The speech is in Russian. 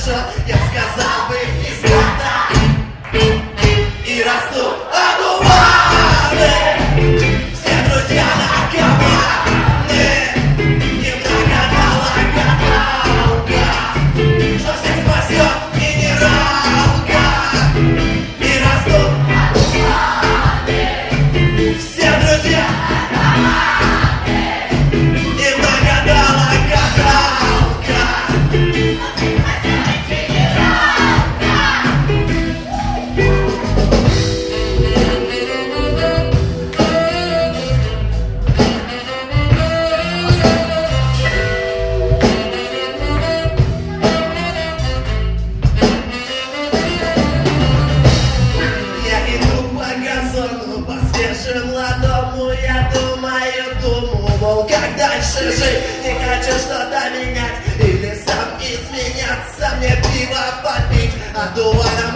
нашел, я б сказал бы, из года. И растут одуваны, все друзья наркоманы. Немного дала гадалка, что всех спасет минералка. И растут одуваны, все друзья наркоманы. Немного дала гадалка, по свежему ладому, я думаю, мол, как дальше жить? Не хочу что-то менять или сам изменяться, мне пиво попить, а дувана